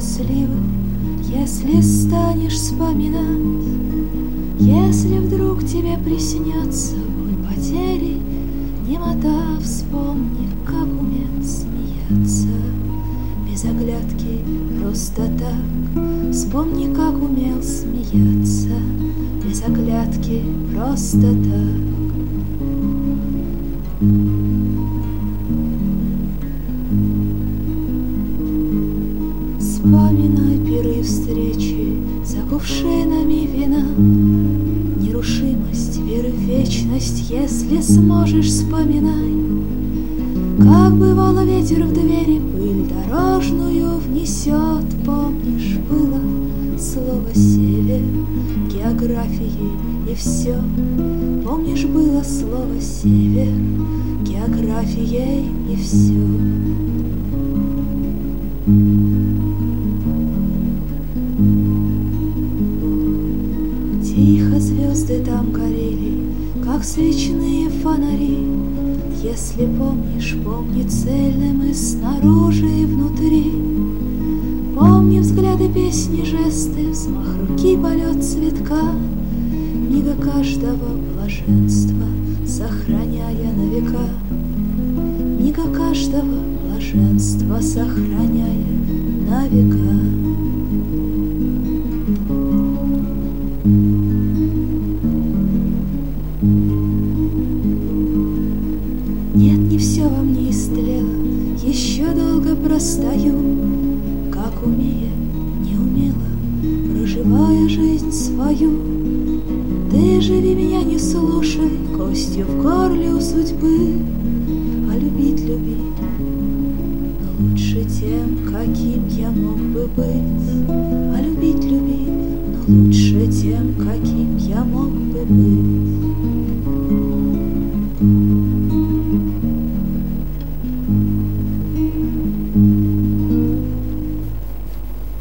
счастливый, если станешь вспоминать, если вдруг тебе приснется боль потери, немота, вспомни, как умел смеяться. Без оглядки, просто так, вспомни, как умел смеяться. Без оглядки, просто так. Вспоминай пиры встречи за кувшинами вина, нерушимость веры в вечность, если сможешь, вспоминай, как бывало ветер в двери пыль дорожную внесет. Помнишь, было слово «север» географией и все. Помнишь, было слово «север» географией и все. Тихо звезды там горели, как свечные фонари. Если помнишь, помни цельным и снаружи, и внутри. Помни взгляды, песни, жесты, взмах руки, полет цветка, мига каждого блаженства, сохраняя на века. Мига каждого блаженства, сохраняя на века. Нет, не все во мне истлело, еще долго простою, как умея, не умела, проживая жизнь свою. Ты живи, меня не слушай, костью в горле у судьбы, а любить люби, но лучше тем, каким я мог бы быть. А любить люби, но лучше тем, каким я мог бы быть.